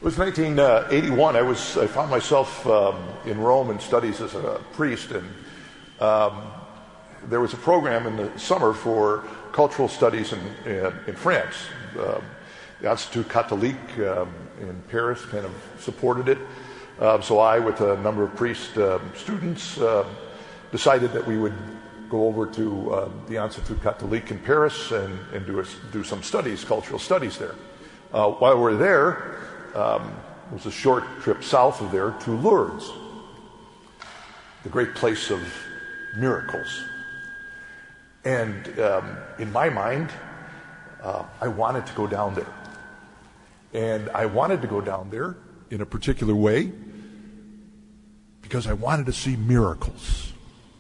It was 1981. I found myself in Rome in studies as a priest, and there was a program in the summer for cultural studies in France. The Institut Catholique in Paris kind of supported it. So I, with a number of priest students, decided that we would go over to the Institut Catholique in Paris and do some studies, cultural studies there. While we're there, it was a short trip south of there to Lourdes, the great place of miracles. And in my mind, I wanted to go down there. And I wanted to go down there in a particular way because I wanted to see miracles.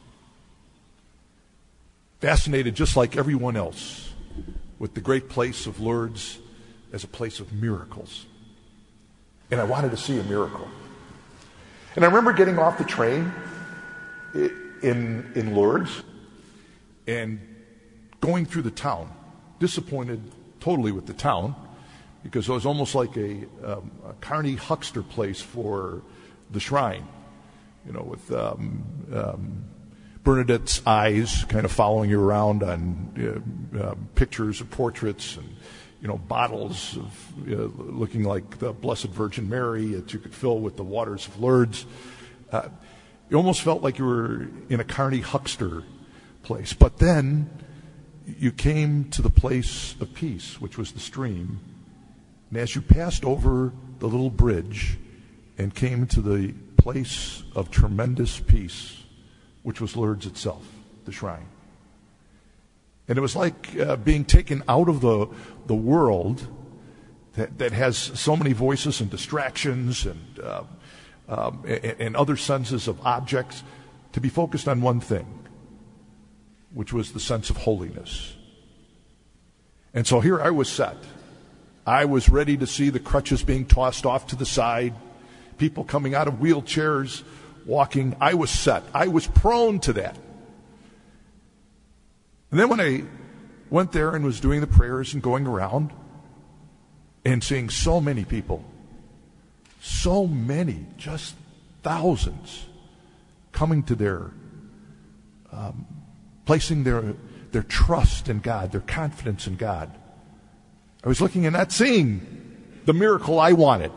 Fascinated, just like everyone else, with the great place of Lourdes as a place of miracles. And I wanted to see a miracle. And I remember getting off the train in Lourdes and going through the town, disappointed totally with the town, because it was almost like a carny huckster place for the shrine, with Bernadette's eyes kind of following you around on pictures or portraits, and bottles of looking like the Blessed Virgin Mary that you could fill with the waters of Lourdes. You almost felt like you were in a carny huckster place. But then you came to the place of peace, which was the stream. And as you passed over the little bridge and came to the place of tremendous peace, which was Lourdes itself, the shrine. And it was like being taken out of the world that has so many voices and distractions and other senses of objects, to be focused on one thing, which was the sense of holiness. And so here I was set. I was ready to see the crutches being tossed off to the side, people coming out of wheelchairs, walking. I was set. I was prone to that. And then when I went there and was doing the prayers and going around and seeing so many people, so many, just thousands, coming to placing their trust in God, their confidence in God, I was looking and not seeing the miracle I wanted.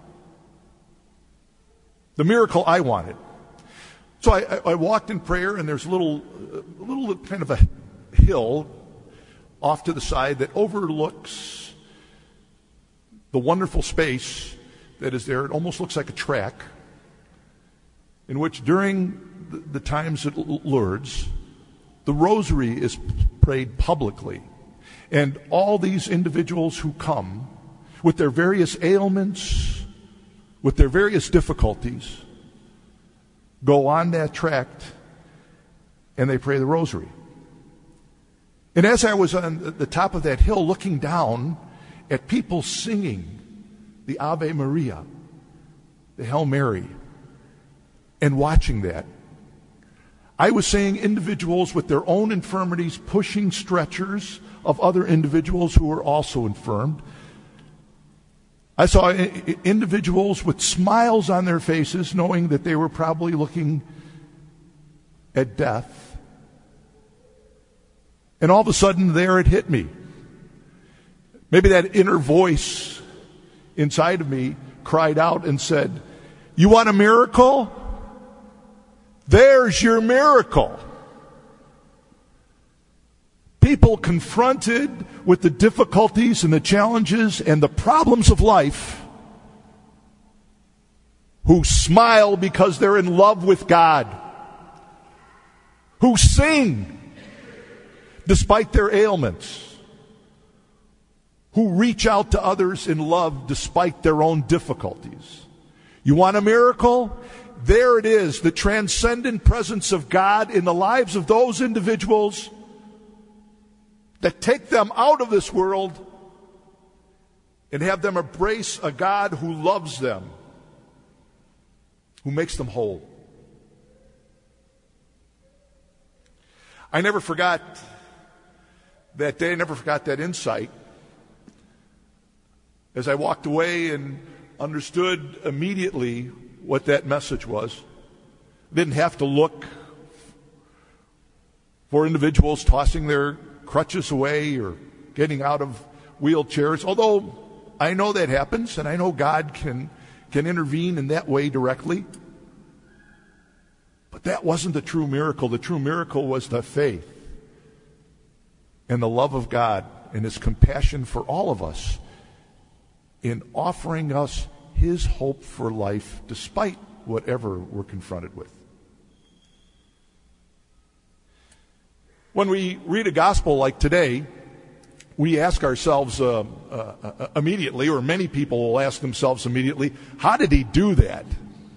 The miracle I wanted. So I walked in prayer, and there's a little kind of a hill off to the side that overlooks the wonderful space that is there. It almost looks like a track in which during the times at Lourdes, the rosary is prayed publicly. And all these individuals who come with their various ailments, with their various difficulties, go on that tract and they pray the rosary. And as I was on the top of that hill looking down at people singing the Ave Maria, the Hail Mary, and watching that, I was seeing individuals with their own infirmities pushing stretchers of other individuals who were also infirmed. I saw individuals with smiles on their faces, knowing that they were probably looking at death. And all of a sudden, there it hit me. Maybe that inner voice inside of me cried out and said, "You want a miracle? There's your miracle." People confronted with the difficulties and the challenges and the problems of life, who smile because they're in love with God, who sing despite their ailments, who reach out to others in love despite their own difficulties. You want a miracle? There it is, the transcendent presence of God in the lives of those individuals that take them out of this world and have them embrace a God who loves them, who makes them whole. I never forgot that day, I never forgot that insight. As I walked away and understood immediately what that message was. Didn't have to look for individuals tossing their crutches away or getting out of wheelchairs, although I know that happens, and I know God can intervene in that way directly. But that wasn't the true miracle. The true miracle was the faith and the love of God and His compassion for all of us in offering us His hope for life despite whatever we're confronted with. When we read a gospel like today, we ask ourselves immediately, or many people will ask themselves immediately, how did He do that?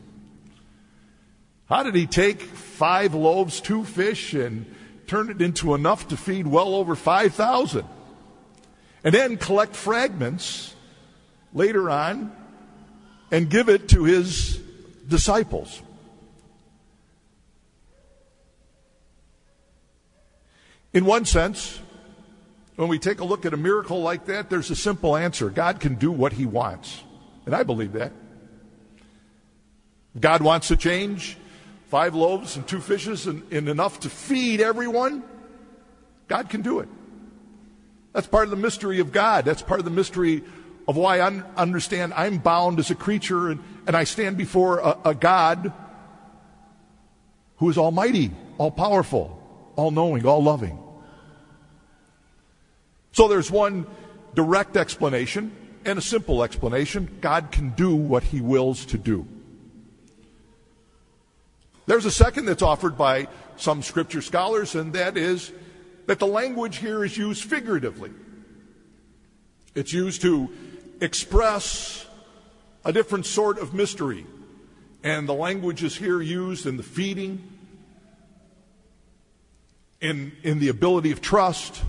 How did He take 5 loaves, 2 fish, and turn it into enough to feed well over 5,000? And then collect fragments later on and give it to His disciples. In one sense, when we take a look at a miracle like that, there's a simple answer. God can do what He wants. And I believe that. If God wants to change 5 loaves and 2 fishes and enough to feed everyone, God can do it. That's part of the mystery of God. That's part of the mystery of why I understand I'm bound as a creature and I stand before a God who is almighty, all-powerful, all-knowing, all-loving. So there's one direct explanation and a simple explanation. God can do what He wills to do. There's a second that's offered by some scripture scholars, and that is that the language here is used figuratively. It's used to express a different sort of mystery. And the language is here used in the feeding, in the ability of trust,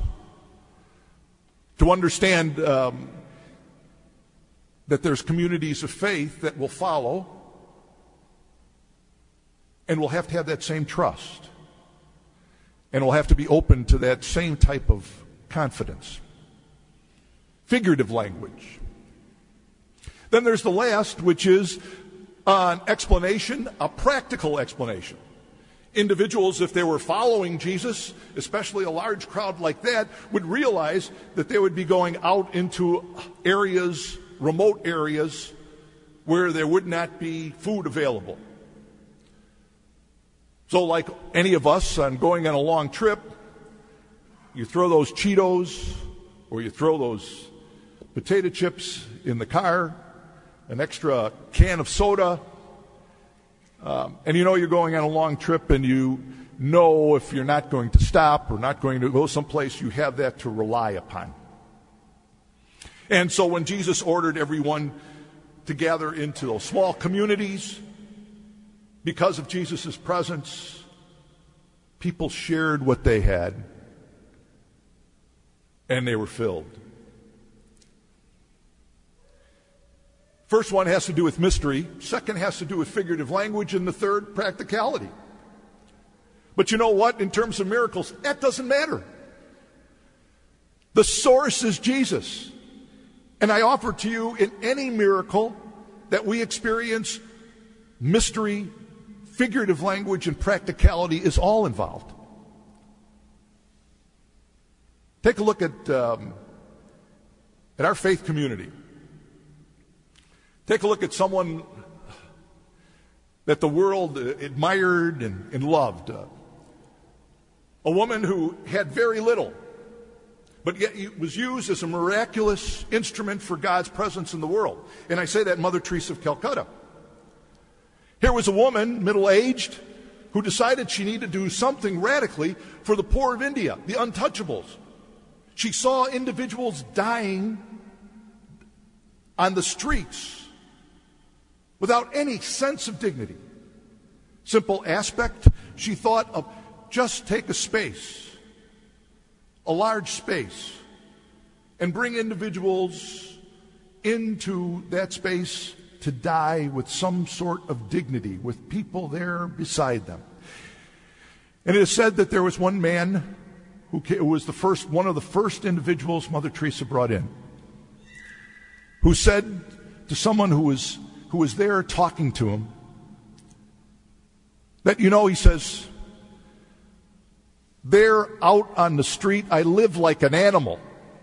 to understand that there's communities of faith that will follow, and we'll have to have that same trust. And we'll have to be open to that same type of confidence. Figurative language. Then there's the last, which is an explanation, a practical explanation. Individuals, if they were following Jesus, especially a large crowd like that, would realize that they would be going out into areas, remote areas, where there would not be food available. So like any of us on going on a long trip, you throw those Cheetos or you throw those potato chips in the car, an extra can of soda, and you know you're going on a long trip, and you know if you're not going to stop or not going to go someplace, you have that to rely upon. And so when Jesus ordered everyone to gather into those small communities, because of Jesus' presence, people shared what they had, and they were filled. First one has to do with mystery, second has to do with figurative language, and the third, practicality. But you know what? In terms of miracles, that doesn't matter. The source is Jesus. And I offer to you, in any miracle that we experience, mystery, figurative language, and practicality is all involved. Take a look at our faith community. Take a look at someone that the world admired and loved. A woman who had very little, but yet was used as a miraculous instrument for God's presence in the world. And I say that Mother Teresa of Calcutta. Here was a woman, middle-aged, who decided she needed to do something radically for the poor of India, the untouchables. She saw individuals dying on the streets without any sense of dignity. Simple aspect, she thought of just take a space, a large space, and bring individuals into that space to die with some sort of dignity, with people there beside them. And it is said that there was one man who was one of the first individuals Mother Teresa brought in, who said to someone who was there talking to him that, he says, there out on the street, I live like an animal.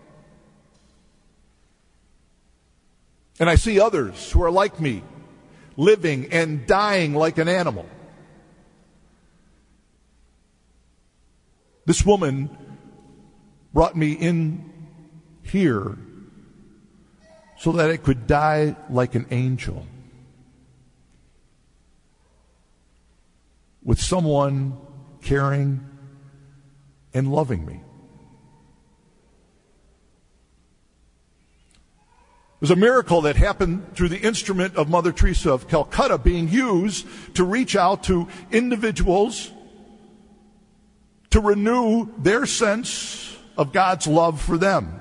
And I see others who are like me, living and dying like an animal. This woman brought me in here so that I could die like an angel, with someone caring and loving me. It was a miracle that happened through the instrument of Mother Teresa of Calcutta being used to reach out to individuals to renew their sense of God's love for them.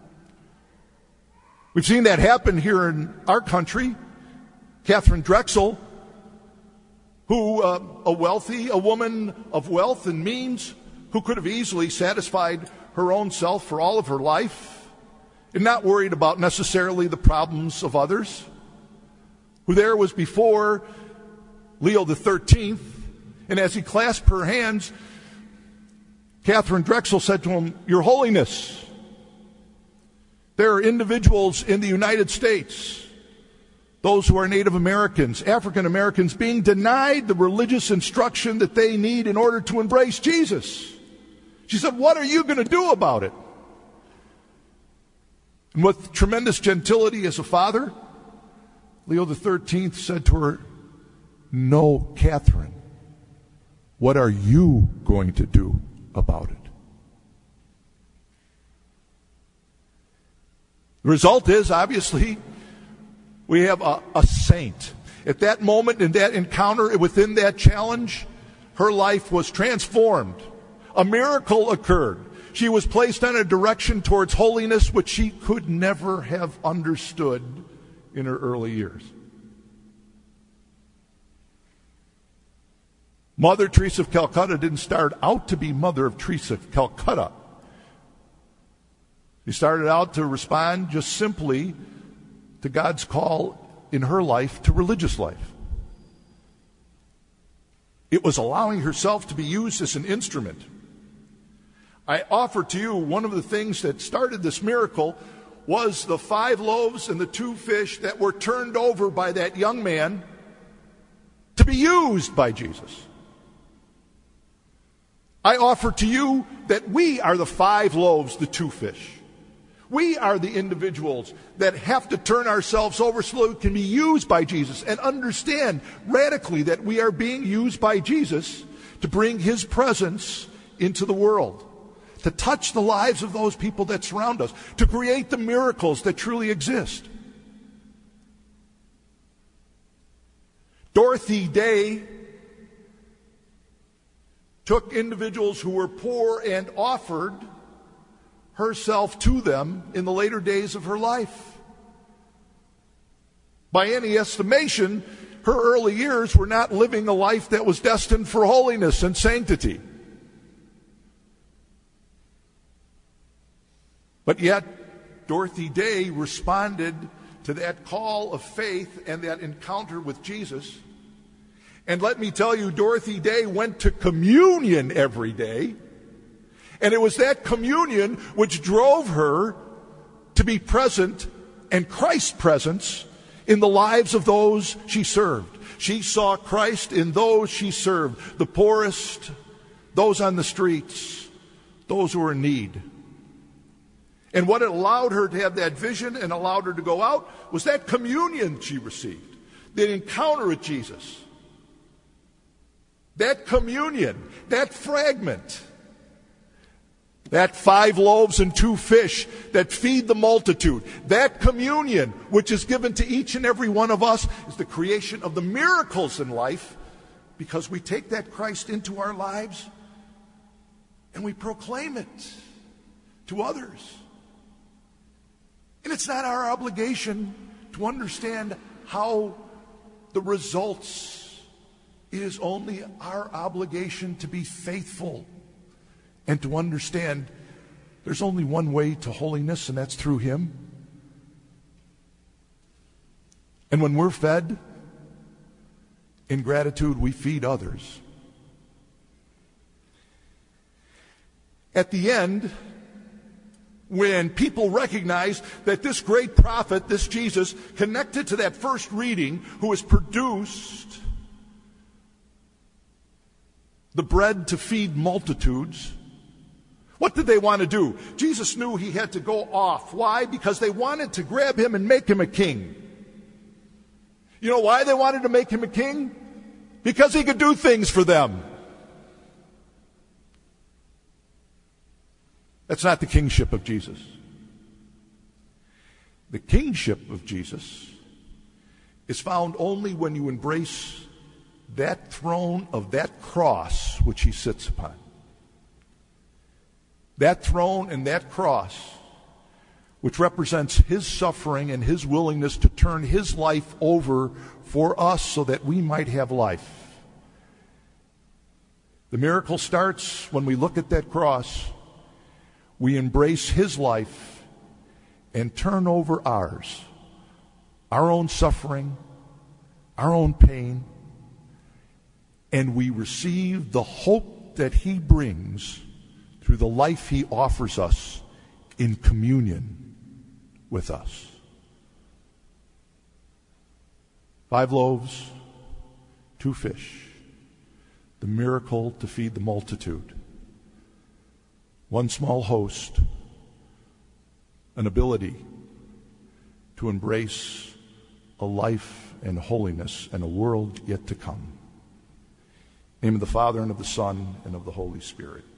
We've seen that happen here in our country. Catherine Drexel, who, a woman of wealth and means, who could have easily satisfied her own self for all of her life, and not worried about necessarily the problems of others, who there was before Leo XIII, and as he clasped her hands, Catherine Drexel said to him, "Your Holiness, there are individuals in the United States, those who are Native Americans, African Americans, being denied the religious instruction that they need in order to embrace Jesus." She said, "What are you going to do about it?" And with tremendous gentility as a father, Leo XIII said to her, "No, Catherine, what are you going to do about it?" The result is, obviously, we have a saint. At that moment, in that encounter, within that challenge, her life was transformed. A miracle occurred. She was placed on a direction towards holiness which she could never have understood in her early years. Mother Teresa of Calcutta didn't start out to be Mother of Teresa of Calcutta. She started out to respond just simply to God's call in her life to religious life. It was allowing herself to be used as an instrument. I offer to you one of the things that started this miracle was the 5 loaves and the 2 fish that were turned over by that young man to be used by Jesus. I offer to you that we are the 5 loaves, the 2 fish. We are the individuals that have to turn ourselves over so that we can be used by Jesus and understand radically that we are being used by Jesus to bring His presence into the world, to touch the lives of those people that surround us, to create the miracles that truly exist. Dorothy Day took individuals who were poor and offered herself to them in the later days of her life. By any estimation, her early years were not living a life that was destined for holiness and sanctity. But yet, Dorothy Day responded to that call of faith and that encounter with Jesus. And let me tell you, Dorothy Day went to communion every day. And it was that communion which drove her to be present and Christ's presence in the lives of those she served. She saw Christ in those she served, the poorest, those on the streets, those who were in need. And what allowed her to have that vision and allowed her to go out was that communion she received, that encounter with Jesus. That communion, that fragment, that 5 loaves and 2 fish that feed the multitude, that communion which is given to each and every one of us is the creation of the miracles in life, because we take that Christ into our lives and we proclaim it to others. And it's not our obligation to understand how the results. It is only our obligation to be faithful and to understand there's only one way to holiness, and that's through Him. And when we're fed, in gratitude, we feed others. At the end, when people recognize that this great prophet, this Jesus, connected to that first reading, who has produced the bread to feed multitudes, what did they want to do? Jesus knew he had to go off. Why? Because they wanted to grab him and make him a king. You know why they wanted to make him a king? Because he could do things for them. That's not the kingship of Jesus. The kingship of Jesus is found only when you embrace that throne of that cross which he sits upon. That throne and that cross, which represents his suffering and his willingness to turn his life over for us so that we might have life. The miracle starts when we look at that cross. We embrace his life and turn over ours, our own suffering, our own pain, and we receive the hope that he brings through the life he offers us in communion with us. 5 loaves, 2 fish, the miracle to feed the multitude. 1 small host, an ability to embrace a life and holiness and a world yet to come. In the name of the Father, and of the Son, and of the Holy Spirit.